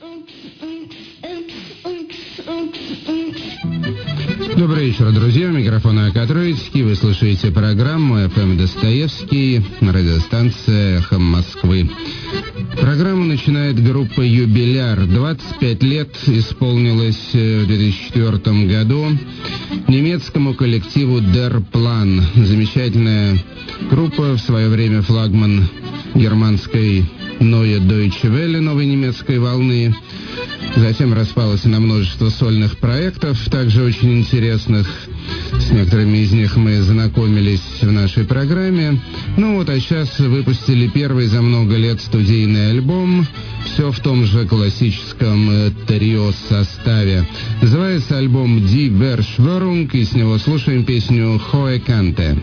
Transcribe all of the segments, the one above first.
Добрый вечер, друзья. Микрофон Акатроицкий. Вы слушаете программу «FM Достоевский», радиостанция «Эхо Москвы». Программу начинает группа «Юбиляр». 25 лет исполнилось в 2004 году немецкому коллективу «Der Plan». Замечательная группа, в свое время флагман германской Neue Deutsche Welle, новой немецкой волны. Затем распалась на множество сольных проектов, также очень интересных. С некоторыми из них мы знакомились в нашей программе. А сейчас выпустили первый за много лет студийный альбом. Все в том же классическом трио-составе. Называется альбом «Die Verschwörung», и с него слушаем песню «Hohe Kante».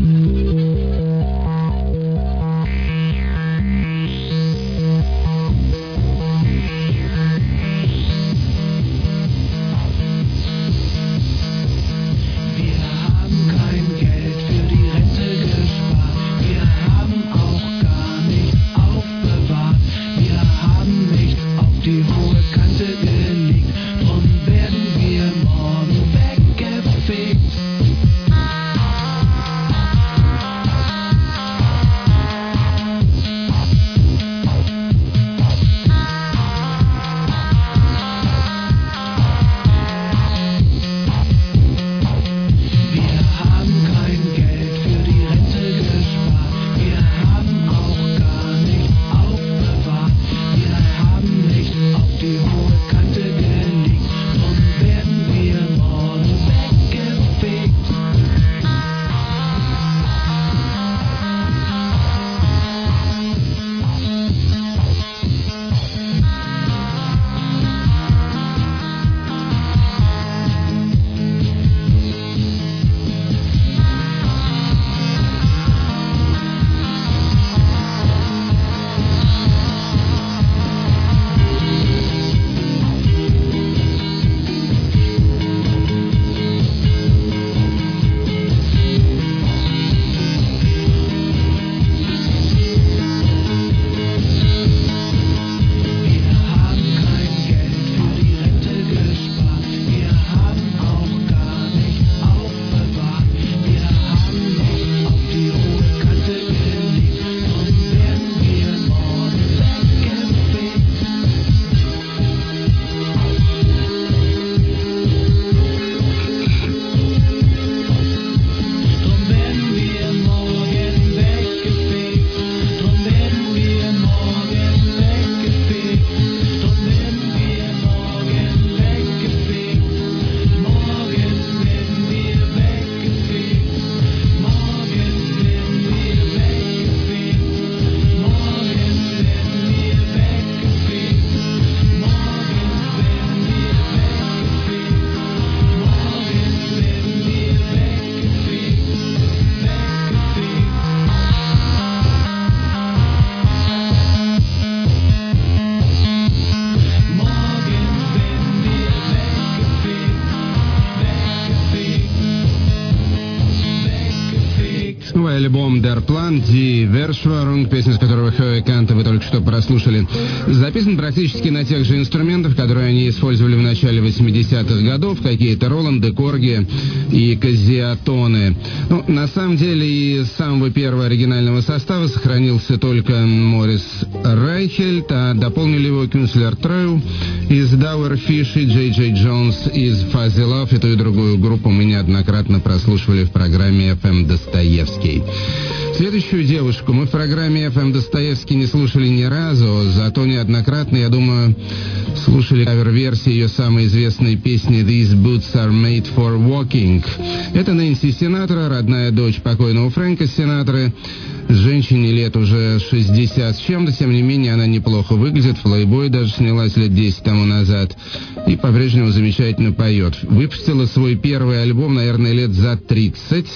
Альбом Der Plan, Die Verschwörung, песня с которого Hohe Kante вы только что прослушали, записан практически на тех же инструментах, которые они использовали в начале 80-х годов, какие-то Роланды, Корги и Казиатоны. На самом деле, из самого первого оригинального состава сохранился только Морис Райхельд, а дополнили его Кюнслер Трeu из Dauerfish и Джей Джей Джонс из Fuzzy Love. И ту и другую группу мы неоднократно прослушивали в программе FM Достоевский. Следующую девушку мы в программе FM Достоевский не слушали ни разу, зато неоднократно, я думаю, слушали кавер-версии ее самой известной песни «These Boots Are Made for Walking». Это Нэнси Синатра, родная дочь покойного Фрэнка Синатры. Женщине лет уже 60 с чем-то, тем не менее она неплохо выглядит, в «Плейбой» даже снялась лет 10 тому назад, и по-прежнему замечательно поет. Выпустила свой первый альбом, наверное, лет за 30,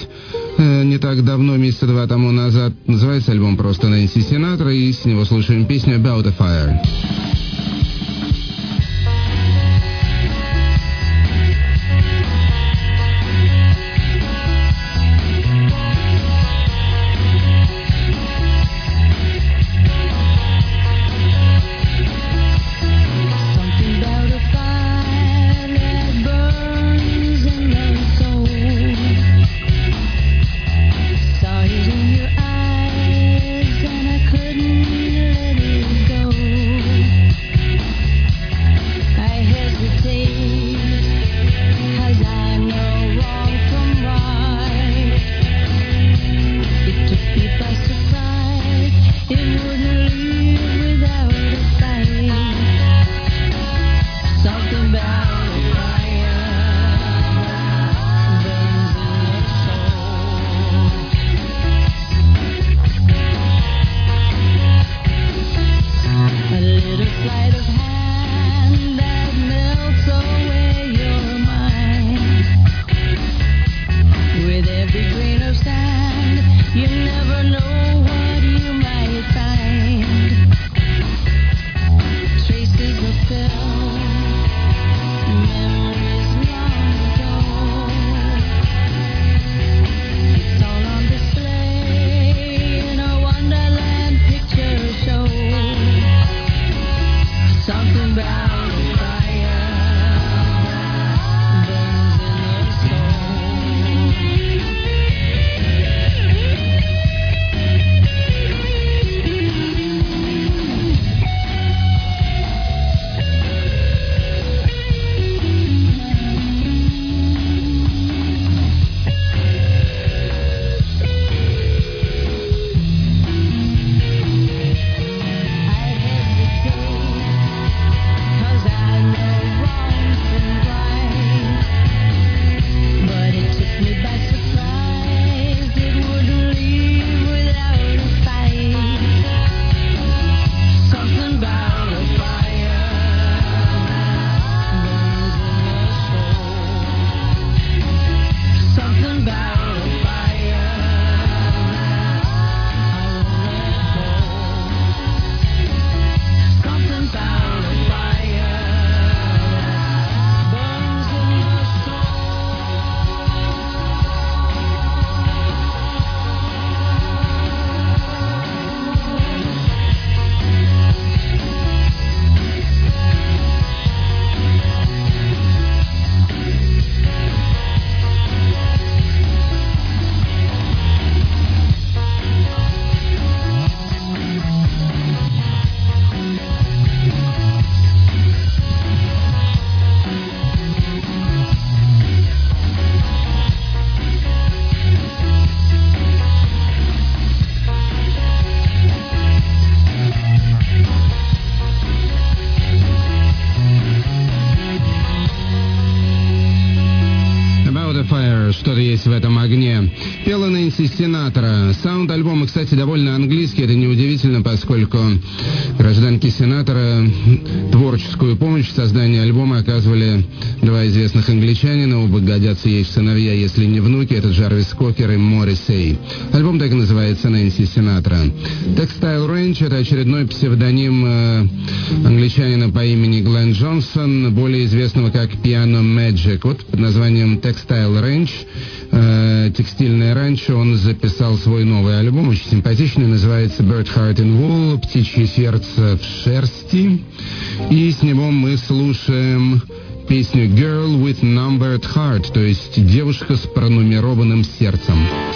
не так давно, месяца 2 тому назад. Называется альбом просто «Нэнси Синатра», и с него слушаем песню «About a Fire». Some Fire, что-то есть в этом огне. Пела Нэнси Синатра. Саунд альбома, кстати, довольно английский, это неудивительно, поскольку гражданке Синатра творческую помощь в создании альбома оказывали два известных англичанина, оба годятся ей в сыновья, если не внуки, это Джарвис Кокер и Моррисей. Альбом так и называется «Нэнси Синатра». Textile Range — это очередной псевдоним англичанина по имени Глен Джонсон, более известного как Piano Magic. Вот под названием Textile Range, текстильное ранчо, он записал свой новый альбом, очень симпатичный, называется Bird Heart in Wool, птичье сердце в шерсти. И с него мы слушаем песню Girl with Numbered Heart, то есть девушка с пронумерованным сердцем.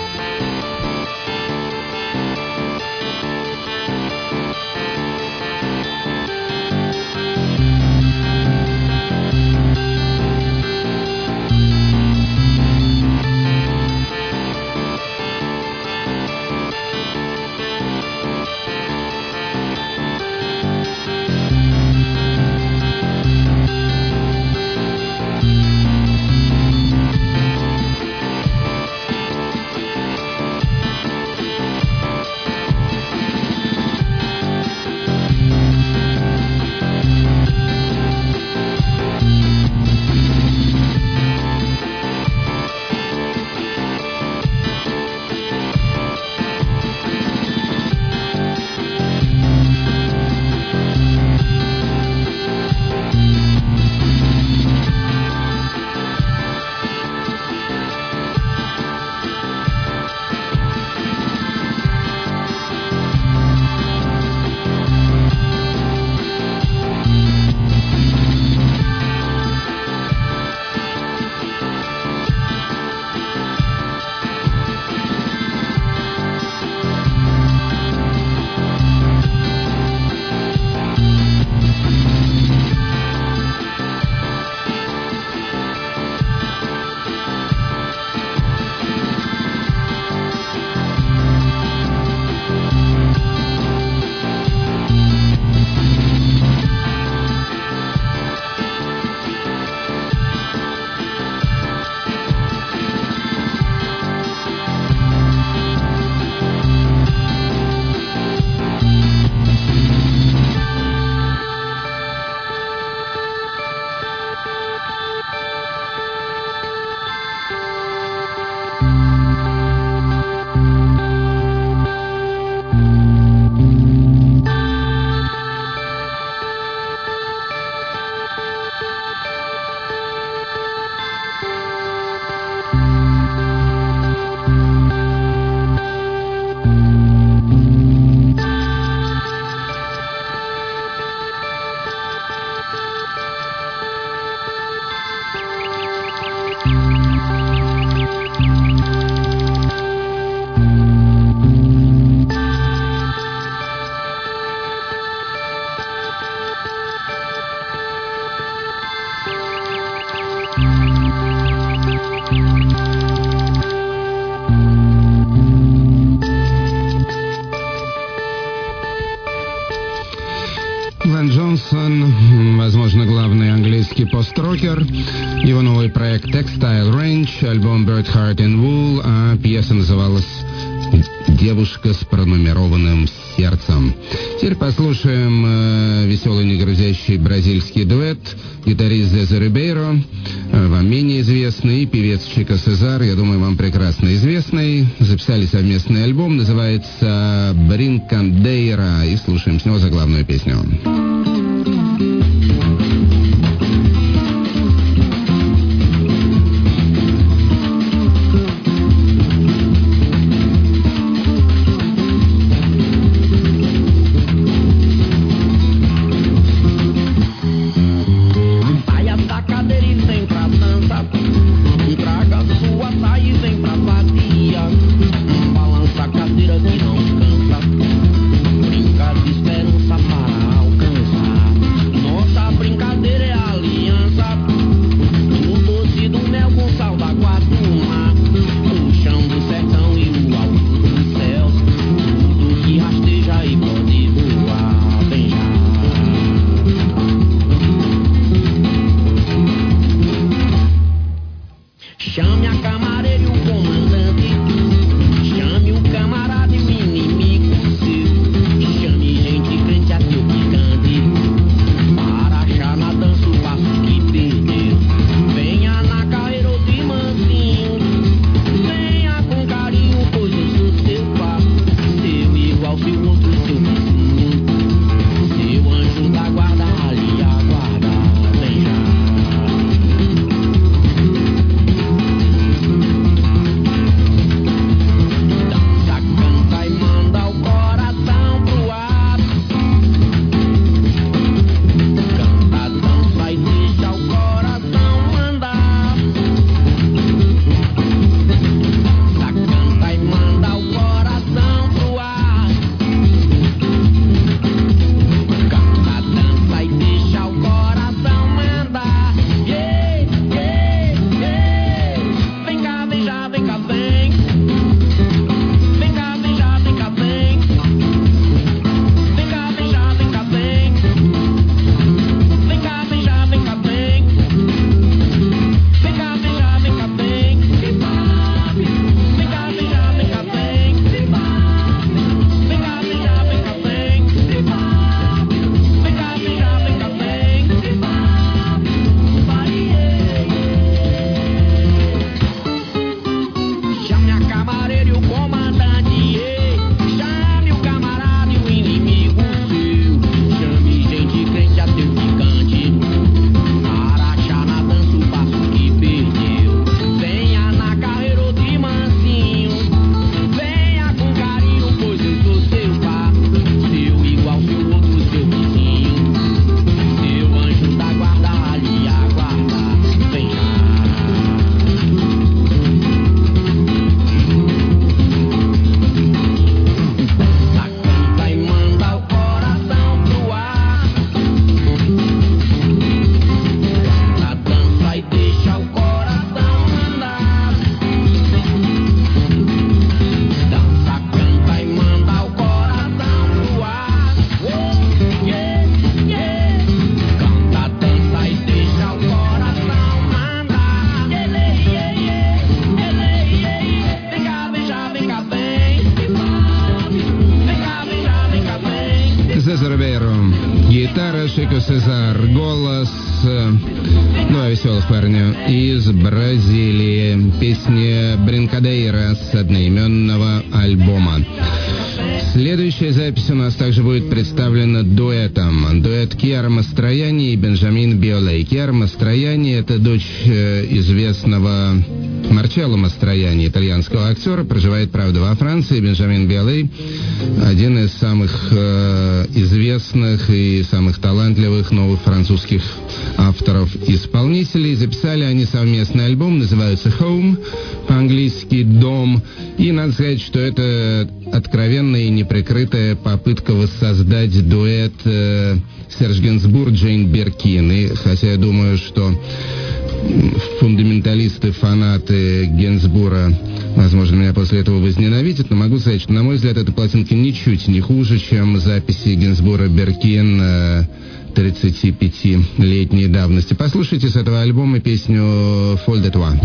Глен Джонсон, возможно, главный английский пост-рокер. Его новый проект Textile Range, альбом Bird Heart in Wool, а пьеса называлась «Девушка с пронумерованным сердцем». Теперь послушаем веселый негрузящий бразильский дуэт, гитарист Зеза Рибейро, вам менее известный, и певец Чика Сезар, я думаю, вам прекрасно известный. Записали совместный альбом, называется «Бринкандейра», и слушаем с него заглавную песню. Balança a cadeira que não cansa, brinca de esperança para alcançar. это Шико Сезар, голос, два веселых парня из Бразилии. Песня Бринкадейра с одноименного альбома. Следующая запись у нас также будет представлена дуэтом. Дуэт Кьяра Мастроянни и Бенджамин Биолей. Кьяра Мастроянни — это дочь известного Марчелло Мастроянни, итальянского актера, проживает, правда, во Франции. Бенджамин Биолей — один из самых известных и самых талантливых новых французских авторов-исполнителей. Записали они совместный альбом, называется «Home», по-английски «Дом». И надо сказать, что это откровенная и неприкрытая попытка воссоздать дуэт Серж Гинзбург, Джейн Биркин. И хотя я думаю, что фундаменталисты, фанаты Гинзбурга, возможно, меня после этого возненавидят, но могу сказать, что, на мой взгляд, эта пластинка ничуть не хуже, чем записи Гинзбурга-Биркин 35-летней давности. Послушайте с этого альбома песню «Folle de toi».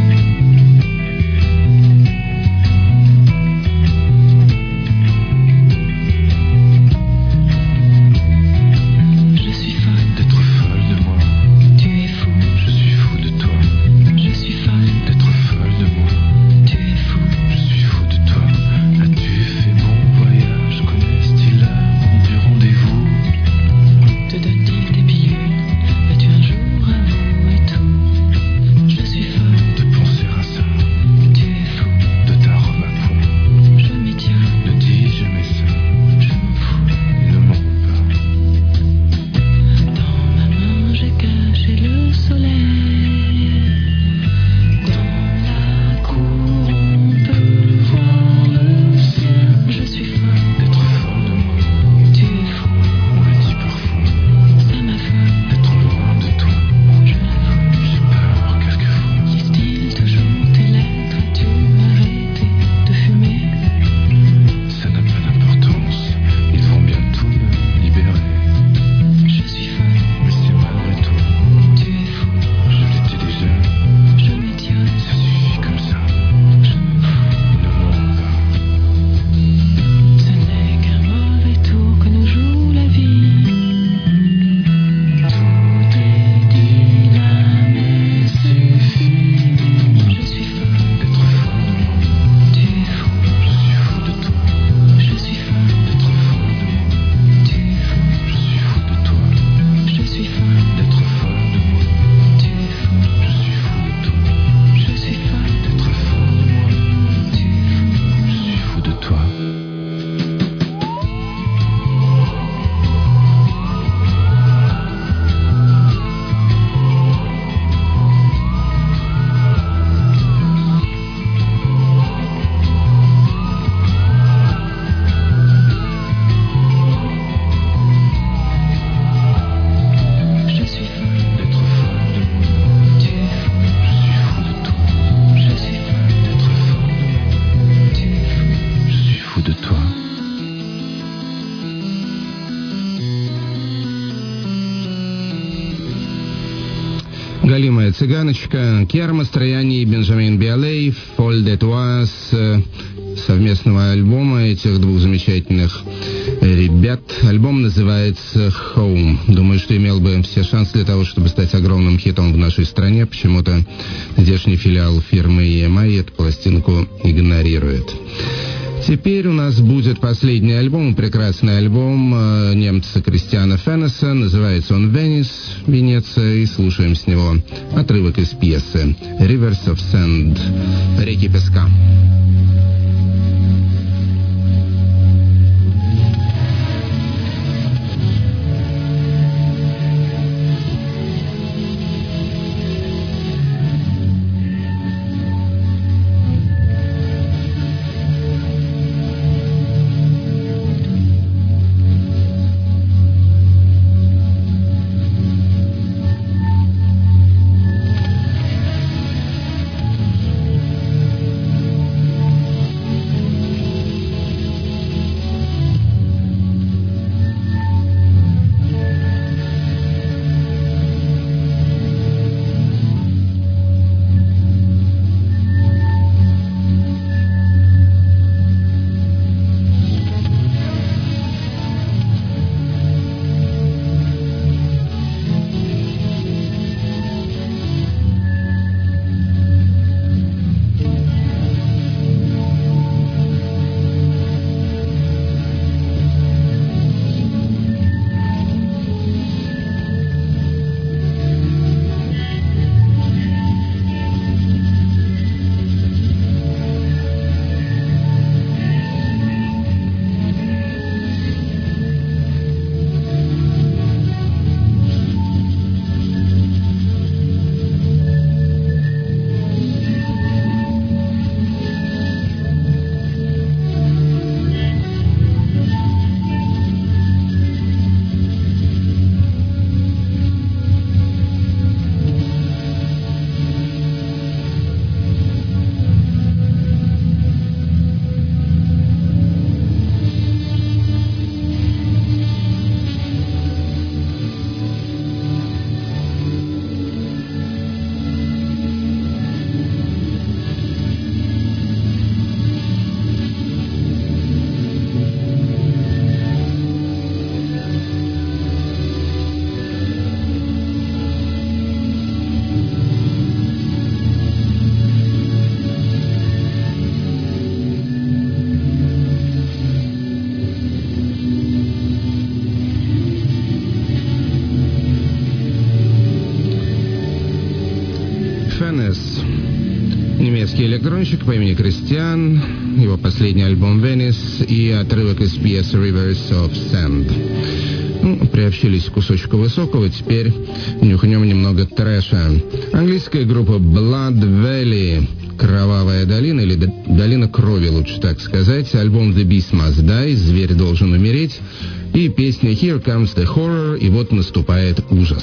Галимая цыганочка, Кьяра Мастроянни и Бенджамин Биолей, «Folle de toi» с совместного альбома этих двух замечательных ребят. Альбом называется «Home». Думаю, что имел бы все шансы для того, чтобы стать огромным хитом в нашей стране. Почему-то здешний филиал фирмы EMI эту пластинку игнорирует. Теперь у нас будет последний альбом, прекрасный альбом немца Кристиана Феннеса. Называется он «Венис», Венеция, и слушаем с него отрывок из пьесы «Rivers of Sand», «Реки песка». Madness. Немецкий электронщик по имени Кристиан, его последний альбом Venice и отрывок из пьесы Rivers of Sand. Приобщились к кусочку высокого, теперь нюхнем немного трэша. Английская группа Blood Valley, Кровавая долина, или Долина крови, лучше так сказать. Альбом The Beast Must Die, Зверь должен умереть. И песня Here Comes the Horror, и вот наступает ужас.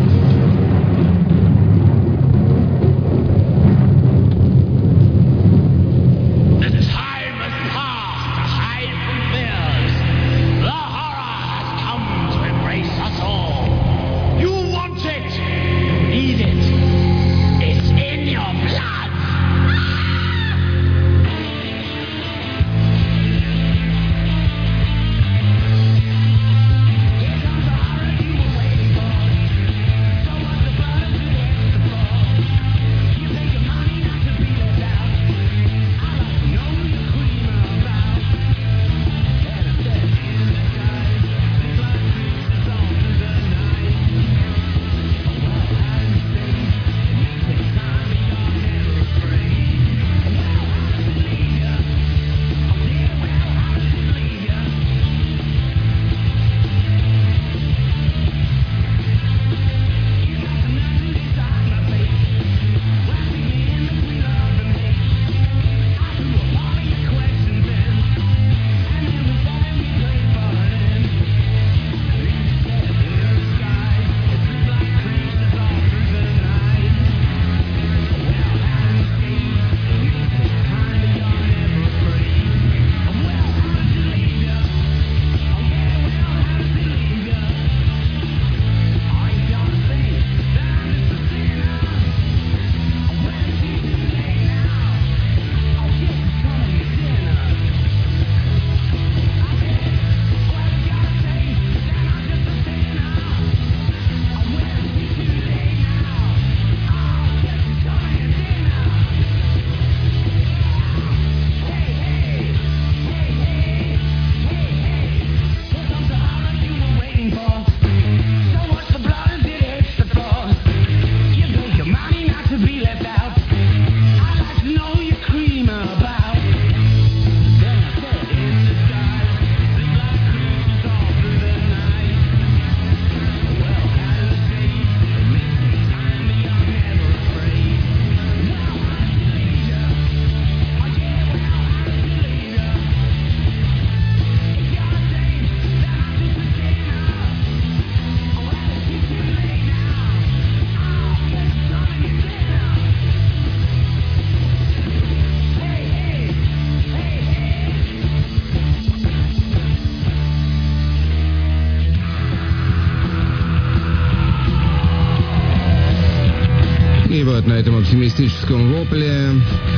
На этом оптимистическом вопле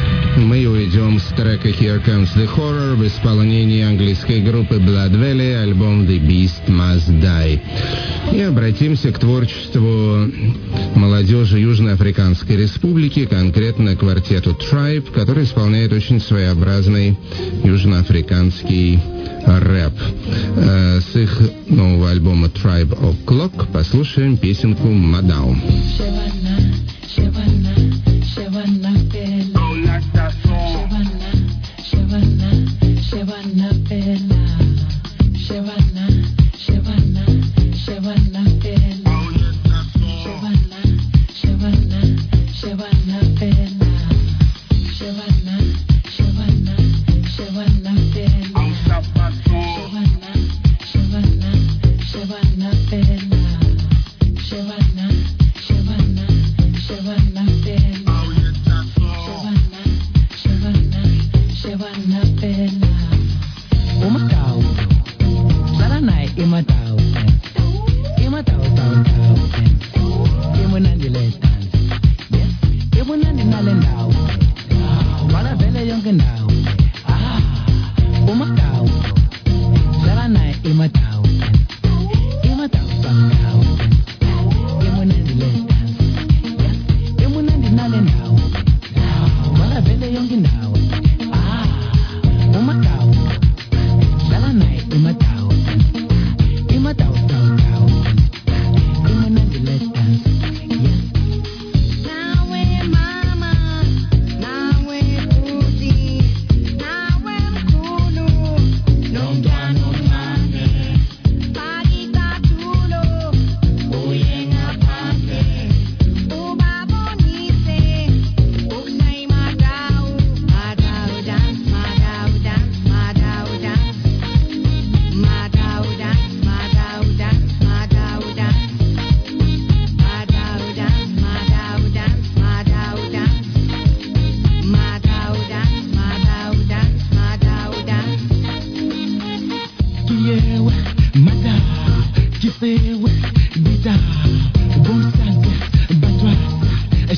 мы уйдем с трека Here Comes the Horror в исполнении английской группы Blood Valley, альбом The Beast Must Die. И обратимся к творчеству молодежи Южноафриканской Республики, конкретно квартету Tribe, который исполняет очень своеобразный южноафриканский рэп. С их нового альбома Tribe O'Clock послушаем песенку «Madam».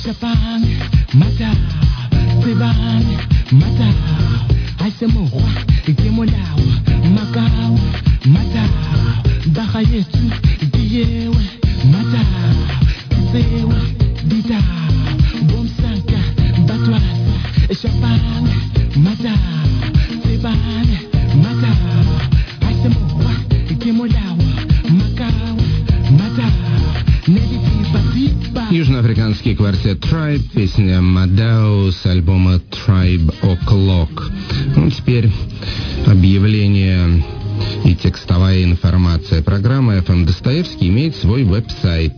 Chapang, Mata, Tibang, Mata, Aisemoa, Gemolao, Macau, Mata, Bahayetu, Diewe, Mata, Sewe, Dida, Bomsanka, Batwasa, Chapang, Mata, Tibang, Mata, Aisemoa, Gemolao, Macau, Mata, Южноафриканский квартет Tribe, песня «Madao» с альбома Tribe O'Clock. Ну, теперь объявление и текстовая информация. Программа FM Достоевский имеет свой веб-сайт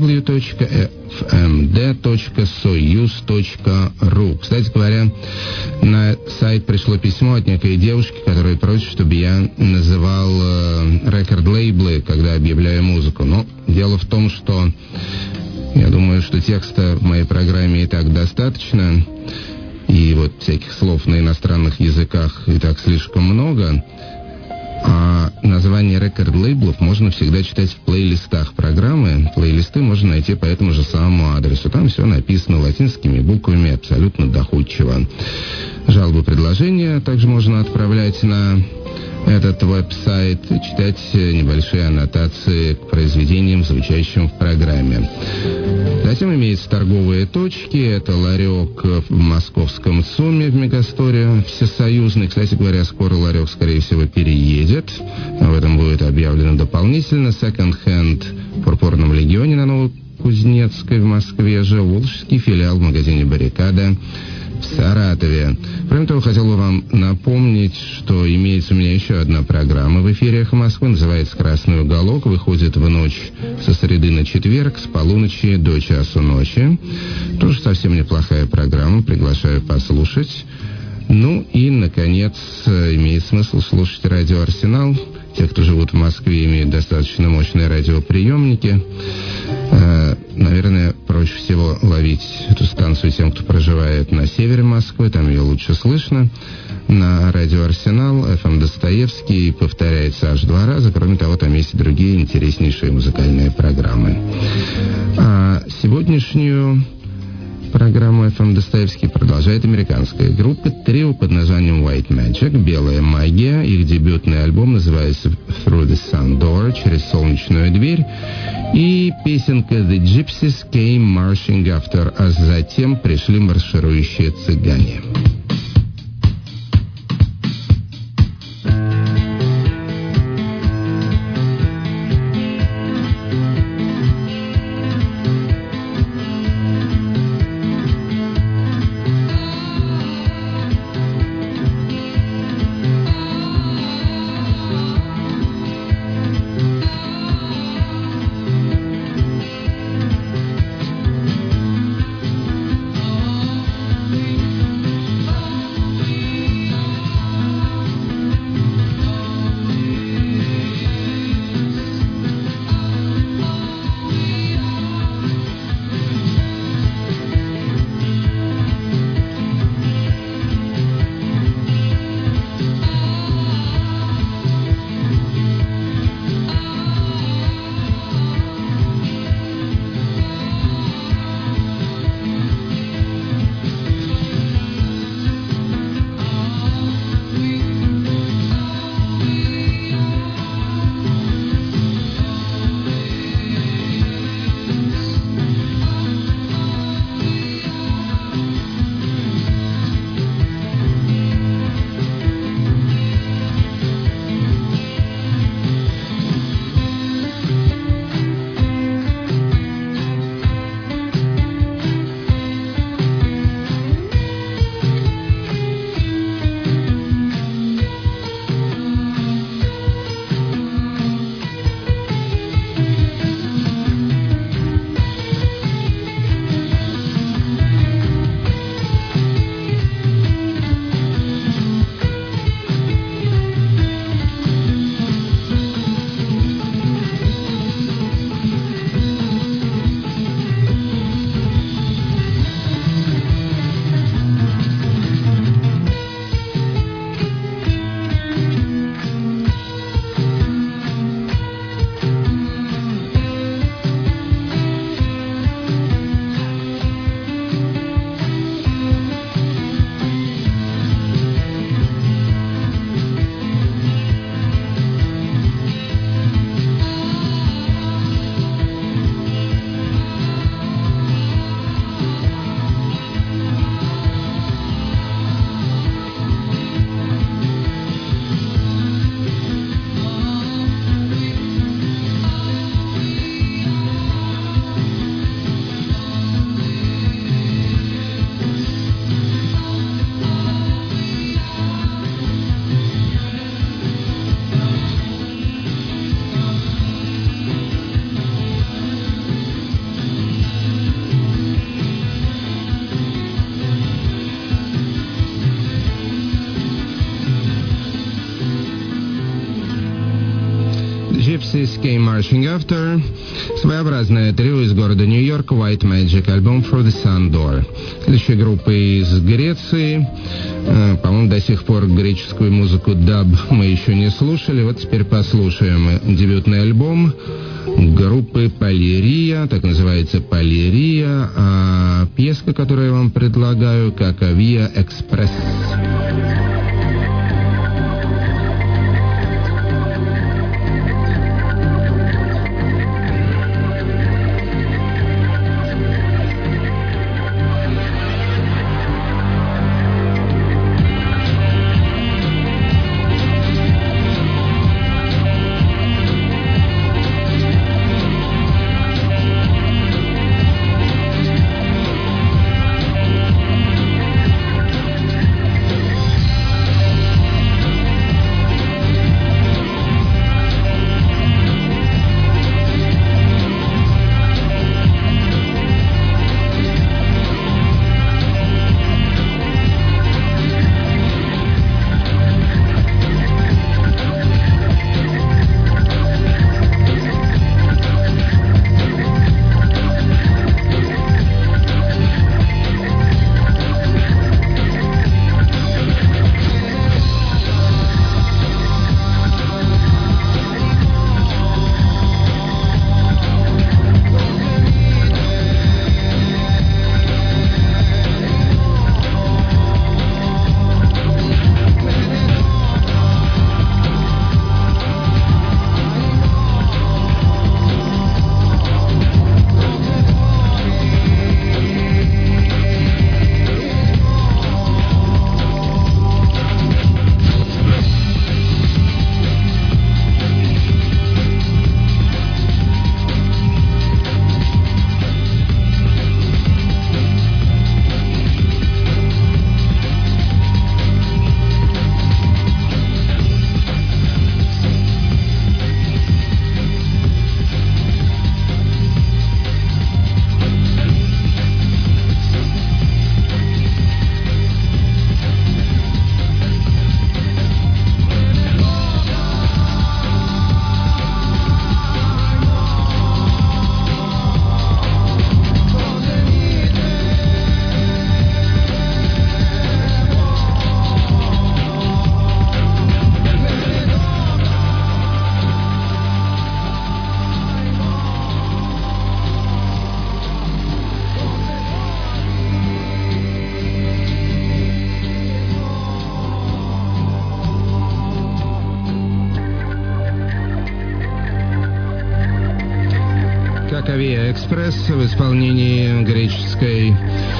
www.fmd.soyuz.ru. Кстати говоря, на сайт пришло письмо от некой девушки, которая просит, чтобы я называл рекорд-лейблы, когда объявляю музыку. Но дело в том, что я думаю, что текста в моей программе и так достаточно, и вот всяких слов на иностранных языках и так слишком много. А название рекорд-лейблов можно всегда читать в плейлистах программы. Плейлисты можно найти по этому же самому адресу. Там все написано латинскими буквами, абсолютно доходчиво. Жалобы, предложения также можно отправлять на этот веб-сайт и читать небольшие аннотации к произведениям, звучащим в программе. Затем имеются торговые точки. Это ларек в московском ЦУМе в Мегасторе всесоюзный. Кстати говоря, скоро ларек, скорее всего, переедет. Об этом будет объявлено дополнительно. Second Hand в Пурпурном Легионе на Новокузнецкой в Москве же. Волжский филиал в магазине «Баррикада» в Саратове. Кроме того, хотел бы вам напомнить, что имеется у меня еще одна программа в эфире «Эхо Москвы», называется «Красный уголок», выходит в ночь со среды на четверг с полуночи до часу ночи. Тоже совсем неплохая программа, приглашаю послушать. Ну и, наконец, имеет смысл слушать радио «Арсенал». Те, кто живут в Москве, имеют достаточно мощные радиоприемники. Наверное, проще всего ловить эту станцию тем, кто проживает на севере Москвы. Там ее лучше слышно. На радио «Арсенал» FM Достоевский повторяется аж 2 раза. Кроме того, там есть и другие интереснейшие музыкальные программы. А сегодняшнюю программу FM Достоевский продолжает американская группа трио под названием White Magic, «Белая магия». Их дебютный альбом называется Through the Sun Door, через солнечную дверь. И песенка The Gypsies Came Marching After, а затем пришли марширующие цыгане. Gypsies Came Marching After, своеобразное трио из города Нью-Йорк, White Magic, альбом For the Sun Door. Следующая группа из Греции. По-моему, до сих пор греческую музыку даб мы еще не слушали. Вот теперь послушаем дебютный альбом группы Полирия, так называется Полирия, а пьеска, которую я вам предлагаю, Какавия Экспресс. Какавия Экспресс в исполнении греческой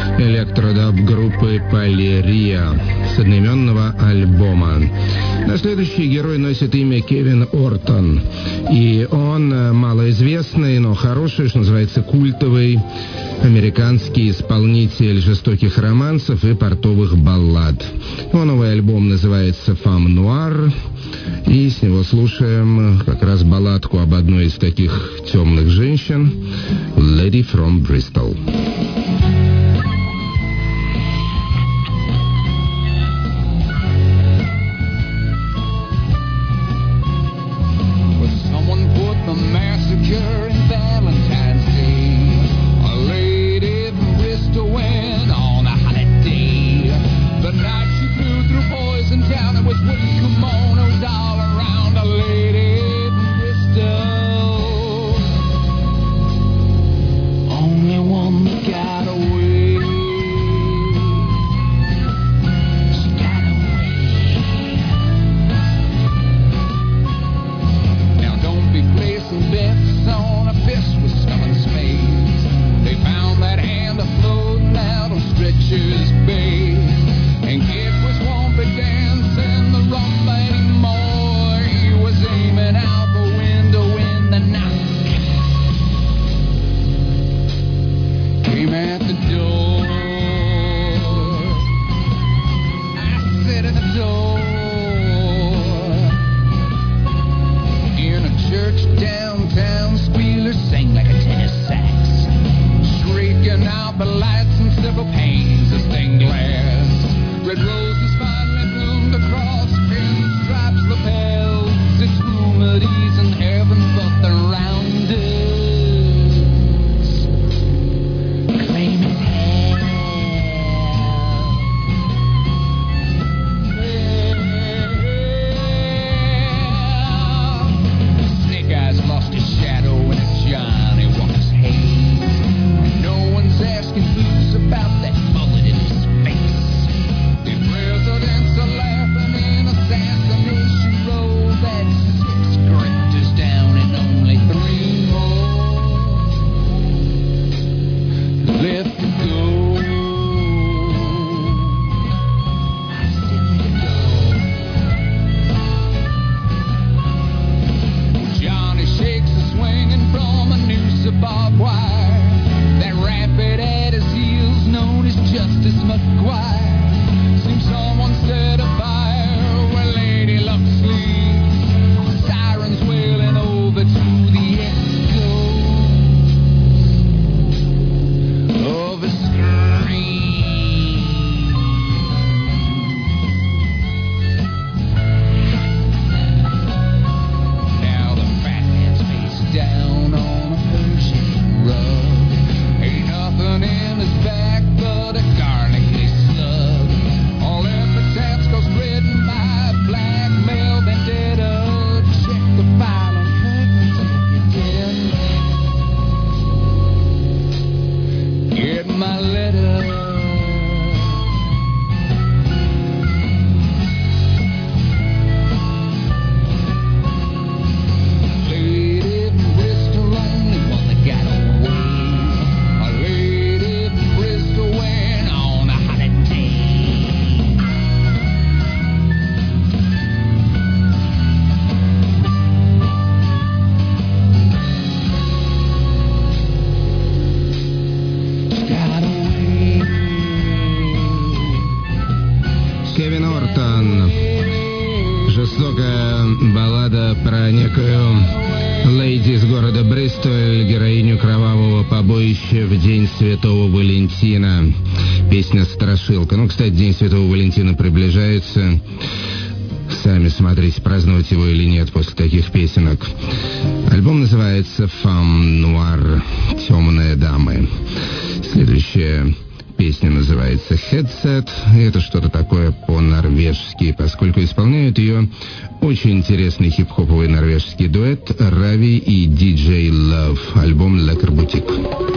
электродаб-группы Полирия с одноименного альбома. На следующий герой носит имя Кевин Ортон. И он малоизвестный, но хороший, что называется, культовый американский исполнитель жестоких романсов и портовых баллад. Его новый альбом называется «Фам Нуар». И с него слушаем как раз балладку об одной из таких темных женщин, «Lady from Bristol». Stripes, lapels, its remedies and heaven. my letter. Lady in Bristol only one that got away. A lady in Bristol went on a holiday. Кевин Ортон. Жестокая баллада про некую леди из города Бристоль, героиню кровавого побоища в День Святого Валентина. Песня «Страшилка». Ну, кстати, День Святого Валентина приближается. Сами смотрите, праздновать его или нет после таких песенок. Альбом называется «Femme Noire» — «Темные дамы». Следующая песня называется «Headset». И это что-то такое по-норвежски, поскольку исполняют ее очень интересный хип-хоповый норвежский дуэт Рави и DJ Love. Альбом «Lekker Boutique».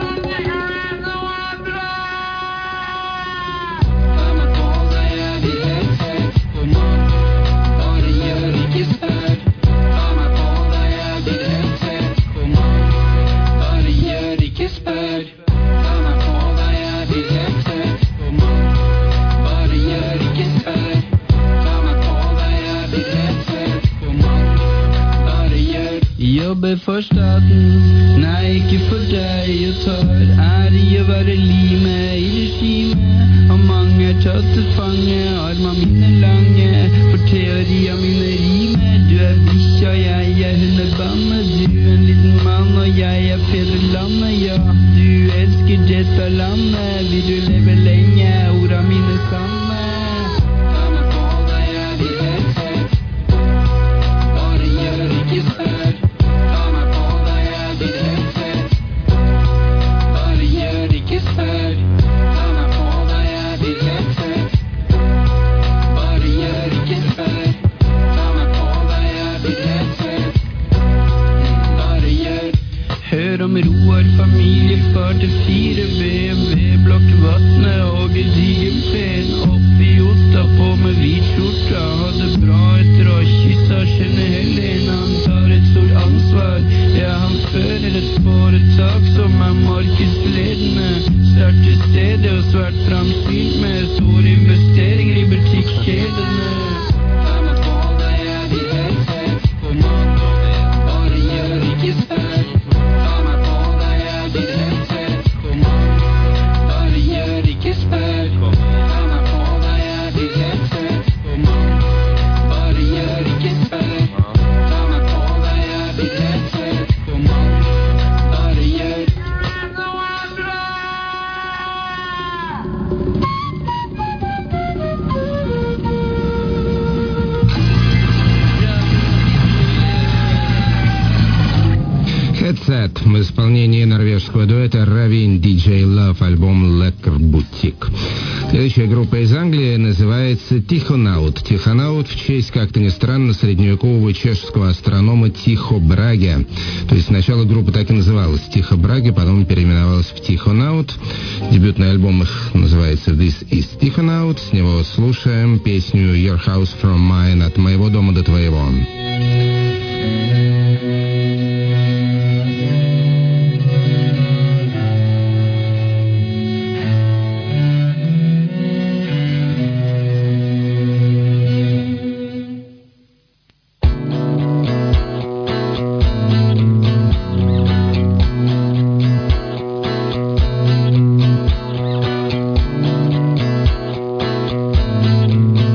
Jobber for staten, nei, ikke for deg. Jeg tar ære i å være limet i regimet. Og mange er tatt til fange, armene mine lange. For teorier mine rimer. Du er bikkja, jeg er hundebandet. Du er en liten mann, og jeg er fedrelandet. Ja, du elsker dette landet. Vil du leve lenge, orda mine sanne. Ta meg på deg, jeg vil helt sett. Bare gjør ikke spør. Hør om Roar, familiefar til 4 BMW, blokk vattnet og gedigen fen. Opp i Otta på med hvit skjorta, hadde bra etter å ha kyssa, skjønner Helen, han tar et stort ansvar. Ja, han fører et foretak som er markedsledende, starter stedet og svært framsynt med store investeringer i butikkjedene. Ta meg på deg, jeg vil helt sett, kom an, bare gjør ikke spør. Headset в исполнении норвежского дуэта Рави и DJ Love, альбом «Lekker Boutique». Следующая группа из Англии называется «Тихонаут». «Тихонаут» в честь, как-то ни странно, средневекового чешского астронома Тихо Браге. То есть сначала группа так и называлась «Тихо Браге», потом переименовалась в «Тихонаут». Дебютный альбом их называется «This is Тихонаут». С него слушаем песню «Your House from Mine» — «От моего дома до твоего».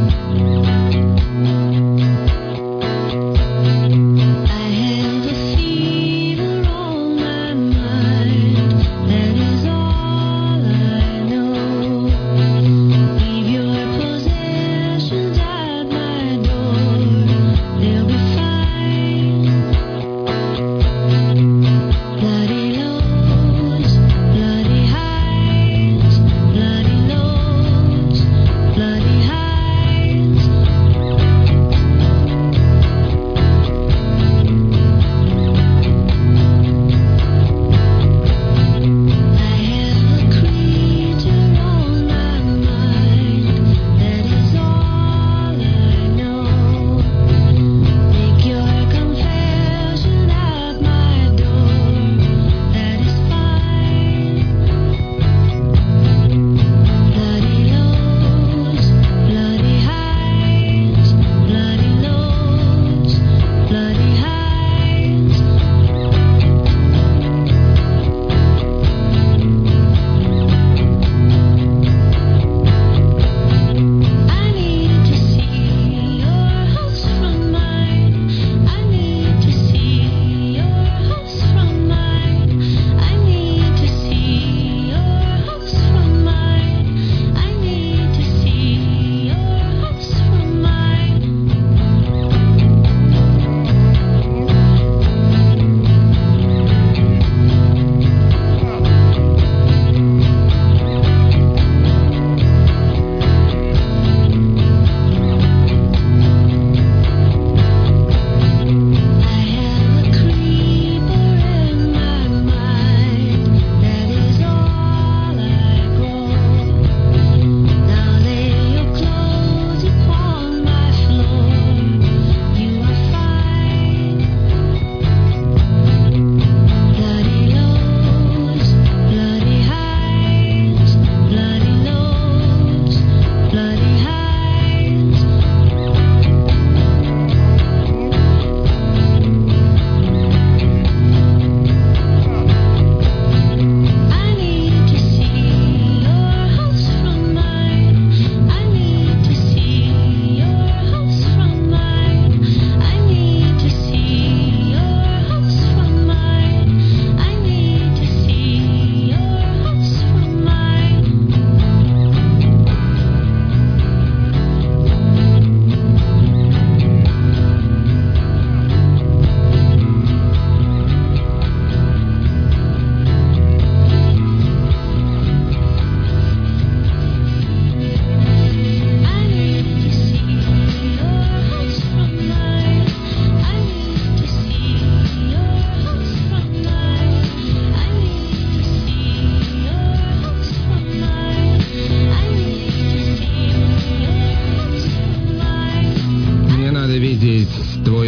I have a feeling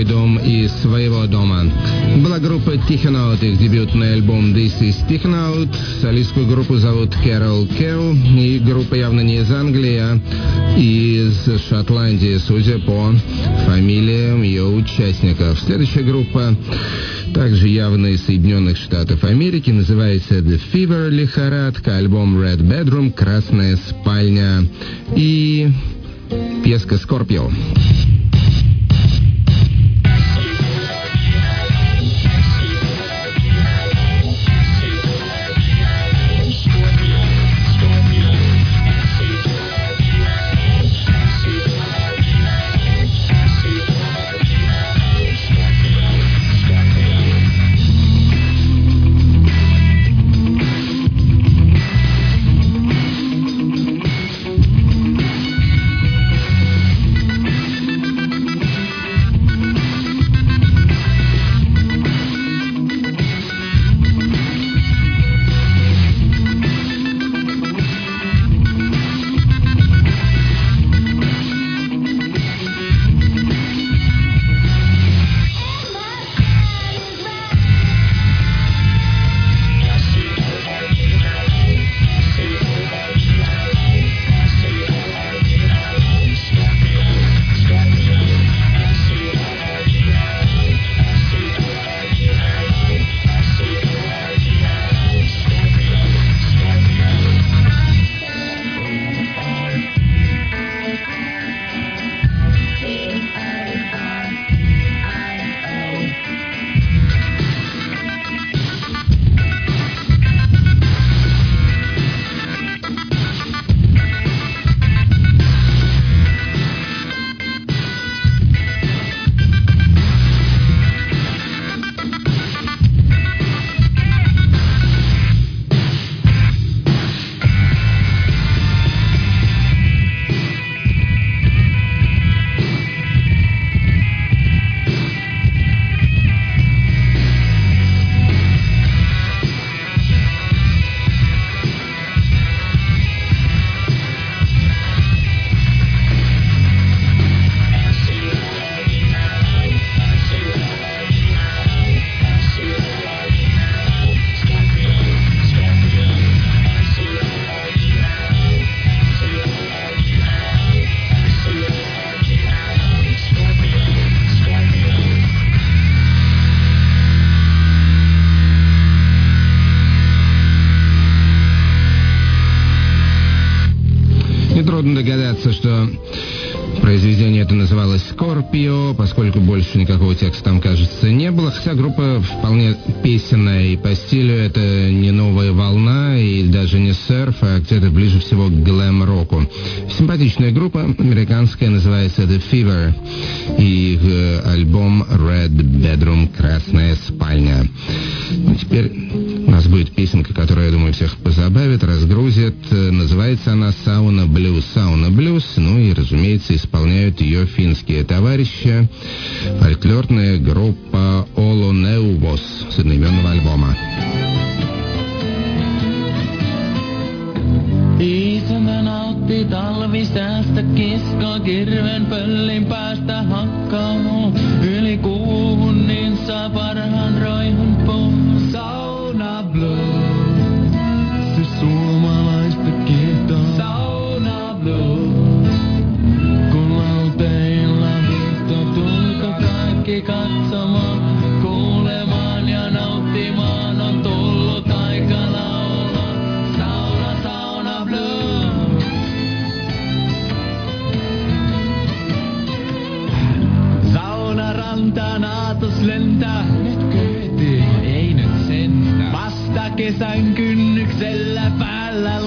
свой дом из своего дома. Была группа Тихонаут, их дебютный альбом This is Тихонаут. Солистскую группу зовут Кэрол Келл, и группа явно не из Англии, а из Шотландии, судя по фамилиям ее участников. Следующая группа также явно из Соединенных Штатов Америки, называется The Fever, лихорадка, альбом Red Bedroom, красная спальня и пьеска Scorpio. Нетрудно догадаться, что произведение это называлось «Скорпио», поскольку больше никакого текста там, кажется, не было, хотя группа вполне песенная, и по стилю это не новая волна, и даже не серф, а где-то ближе всего к глэм-року. Симпатичная группа, американская, называется The Fever, и их альбом Red Bedroom, красная спальня. Ну, теперь у нас будет песенка, которая, я думаю, всех позабавит, разгрузит. Называется она «Sauna Blues». «Sauna Blues», ну и, разумеется, исполняют ее финские товарищи, фольклорная группа «Olo Neuvos» с одноименного альбома. Isäntä nautti talvisäästä, kiskaa kirven pöllin päästä hakkaa. Yli kuuhun niin saa parhaan roihun pois. Sauna Blues, se suomalaista kiehtoa. Sauna Blues, kun lauteilla viitto tulko kaikki katsomaan, kuulemaan ja nauttimaan on tullut aika laulaa. Sauna Blues. Saunarantaan aatos lentää. Nytkö heti? Ei nyt sentään. Vasta kesän kynnyksellä päällä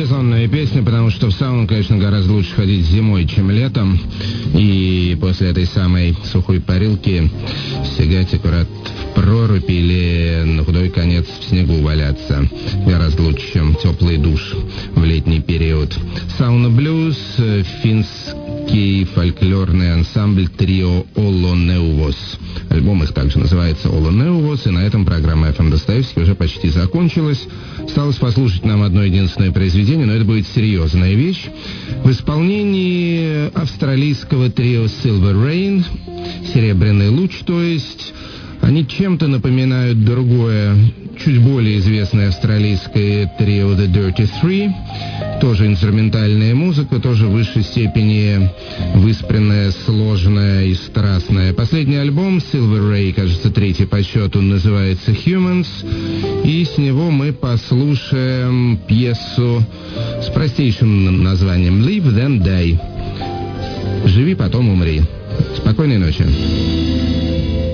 сезонная песня, потому что в сауну, конечно, гораздо лучше ходить зимой, чем летом. И после этой самой сухой парилки сигать аккурат в прорубь или на худой конец в снегу валяться. Гораздо лучше, чем теплый душ в летний период. Сауна блюз, финский фольклорный ансамбль трио Оло Неувос. Альбом их также называется Оло Неувос, и на этом программа FM Достоевский уже почти закончилась. Осталось послушать нам одно единственное произведение, но это будет серьезная вещь. В исполнении австралийского трио Silver Rain, «Серебряный луч», то есть. Они чем-то напоминают другое, чуть более известное австралийское трио The Dirty Three. Тоже инструментальная музыка, тоже в высшей степени выспренная, сложная и страстная. Последний альбом Silver Ray, кажется, третий по счету, называется Humans. И с него мы послушаем пьесу с простейшим названием Live Then Die. Живи, потом умри. Спокойной ночи.